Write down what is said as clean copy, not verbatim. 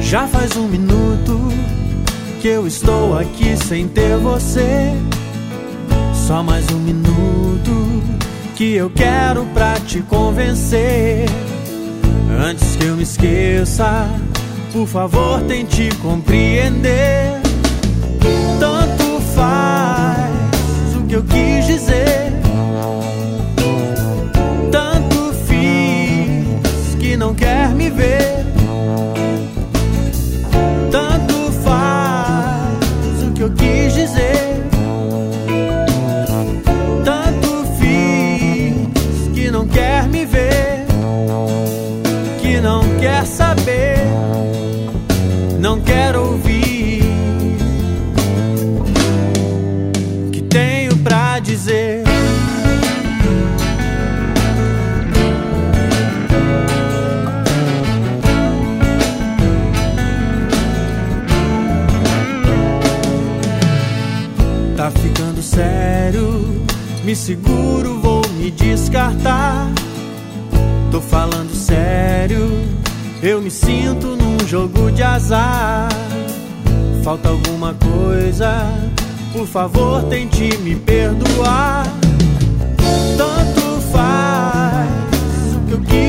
Já faz 1 minuto que eu estou aqui sem ter você. Só mais 1 minuto que eu quero pra te convencer. Antes que eu me esqueça, por favor, tente compreender. Tanto faz o que eu quis dizer, tanto fiz que não quer me ver. Tanto faz o que eu quis dizer, tanto fiz que não quer me ver, que não quer saber, não quer ouvir o que tenho pra dizer. Tá ficando sério, me seguro, vou me descartar. Tô falando sério, eu me sinto num jogo de azar. Falta alguma coisa, por favor, tente me perdoar. Tanto faz o que eu quis